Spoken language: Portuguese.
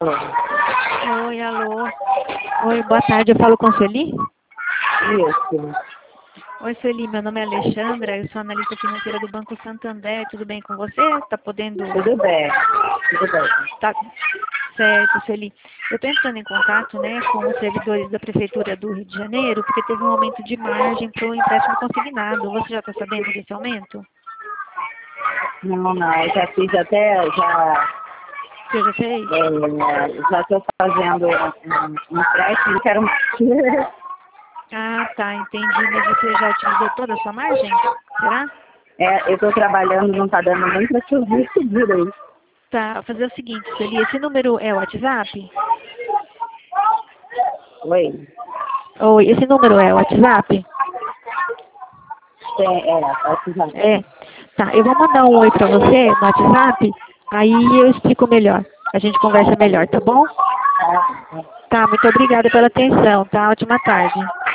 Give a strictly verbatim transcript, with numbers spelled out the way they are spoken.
Oi, alô. Oi, boa tarde. Eu falo com a Sueli? Isso. Oi, Sueli. Meu nome é Alexandra. Eu sou analista financeira do Banco Santander. Tudo bem com você? Tá podendo... Tudo bem. Tudo bem. Tá certo, Sueli. Eu estou entrando em contato, né, com os servidores da Prefeitura do Rio de Janeiro, porque teve um aumento de margem para o empréstimo consignado. Você já está sabendo desse aumento? Não, não. Eu já fiz até... Já Você já fez? é, já estou fazendo um, um empréstimo. Não quero mais. Ah, tá, entendi. Mas você já utilizou toda a sua margem? Será? É, eu estou trabalhando, não está dando nem para te ouvir direito. Tá, vou fazer o seguinte, Sueli. Esse número é o WhatsApp? Oi? Oi, esse número é o WhatsApp? Tem, é, pode já. É. Tá, eu vou mandar um oi pra você no WhatsApp, aí eu explico melhor. A gente conversa melhor, tá bom? Tá, muito obrigada pela atenção, tá? Ótima tarde.